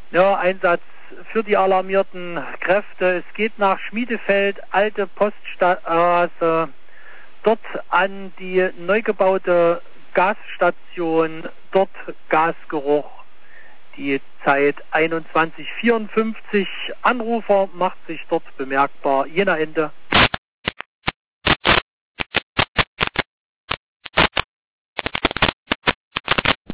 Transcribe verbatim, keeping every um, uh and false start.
Ja, Einsatz für die alarmierten Kräfte. Es geht nach Schmiedefeld, alte Poststraße, dort an die neu gebaute Gasstation, dort Gasgeruch. Die Zeit einundzwanzig Uhr vierundfünfzig. Anrufer macht sich dort bemerkbar. Jena Ende.